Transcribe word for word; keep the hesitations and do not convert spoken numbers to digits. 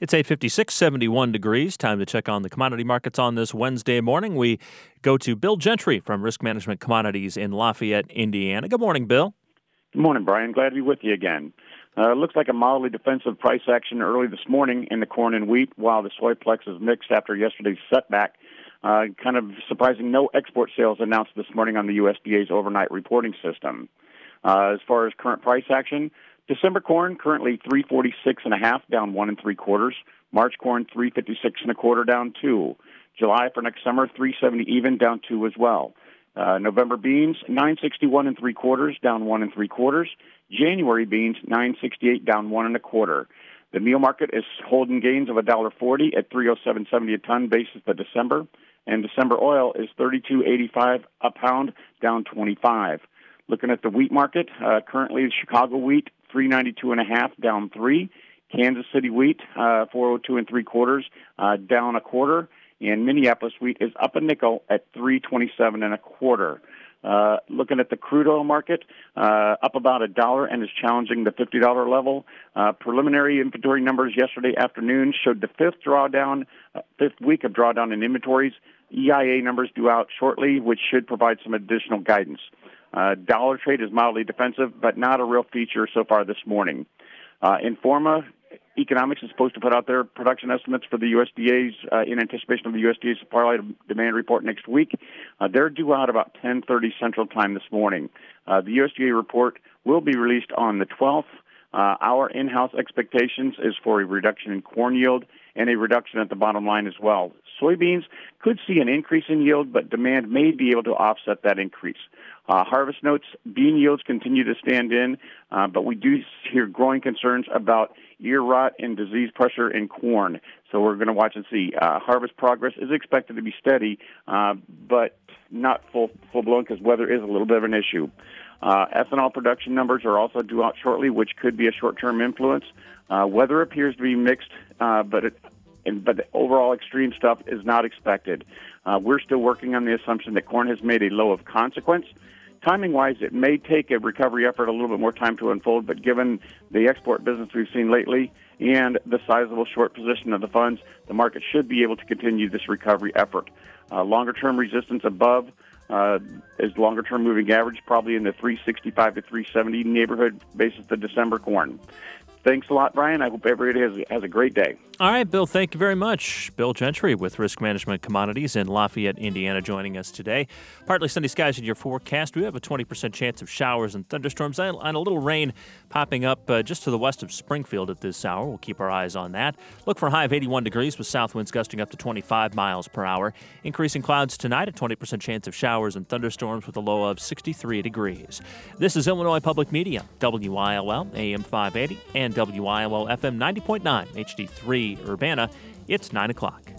It's eight fifty-six, seventy-one degrees. Time to check on the commodity markets on this Wednesday morning. We go to Bill Gentry from Risk Management Commodities in Lafayette, Indiana. Good morning, Bill. Good morning, Brian. Glad to be with you again. Uh, it looks like a mildly defensive price action early this morning in the corn and wheat, while the soyplex is mixed after yesterday's setback. Uh, kind of surprising, no export sales announced this morning on the U S D A's overnight reporting system. Uh, as far as current price action, December corn currently three forty-six and a half, down one and three quarters. March corn three fifty-six and a quarter, down two. July for next summer three seventy even, down two as well. Uh, November beans nine sixty-one and three quarters, down one and three quarters. January beans nine sixty-eight, down one and a quarter. The meal market is holding gains of a dollar forty at three oh seven seventy a ton basis for December, and December oil is thirty-two eighty-five a pound, down twenty-five. Looking at the wheat market, uh, currently Chicago wheat three ninety-two and a half, down three. Kansas City wheat uh, four oh two and three quarters, uh, down a quarter, and Minneapolis wheat is up a nickel at three twenty-seven and a quarter. Uh, looking at the crude oil market, uh, up about a dollar and is challenging the fifty dollar level. Uh, preliminary inventory numbers yesterday afternoon showed the fifth drawdown, uh, fifth week of drawdown in inventories. E I A numbers due out shortly, which should provide some additional guidance. Uh, dollar trade is mildly defensive, but not a real feature so far this morning. Uh, Informa Economics is supposed to put out their production estimates for the U S D A's uh, in anticipation of the U S D A's supply demand report next week. Uh, they're due out about ten thirty Central Time this morning. Uh, the U S D A report will be released on the twelfth. Uh, our in-house expectations is for a reduction in corn yield and a reduction at the bottom line as well. Soybeans could see an increase in yield, but demand may be able to offset that increase. Uh, harvest notes, bean yields continue to stand in, uh, but we do hear growing concerns about ear rot and disease pressure in corn. So we're going to watch and see. Uh, harvest progress is expected to be steady, uh, but not full, full-blown because weather is a little bit of an issue. Uh, ethanol production numbers are also due out shortly, which could be a short-term influence. Uh, weather appears to be mixed, uh, but it, and, but the overall extreme stuff is not expected. Uh, we're still working on the assumption that corn has made a low of consequence. Timing-wise, it may take a recovery effort a little bit more time to unfold, but given the export business we've seen lately and the sizable short position of the funds, the market should be able to continue this recovery effort. Uh, longer-term resistance above uh, is longer-term moving average, probably in the three sixty-five to three seventy neighborhood basis the December corn. Thanks a lot, Brian. I hope everybody has, has a great day. All right, Bill, thank you very much. Bill Gentry with Risk Management Commodities in Lafayette, Indiana, joining us today. Partly sunny skies in your forecast. We have a twenty percent chance of showers and thunderstorms and a little rain popping up uh, just to the west of Springfield at this hour. We'll keep our eyes on that. Look for a high of eighty-one degrees with south winds gusting up to twenty-five miles per hour. Increasing clouds tonight, a twenty percent chance of showers and thunderstorms with a low of sixty-three degrees. This is Illinois Public Media, W I L L, A M five eighty, and W I L L F M ninety point nine, H D three Urbana. It's nine o'clock.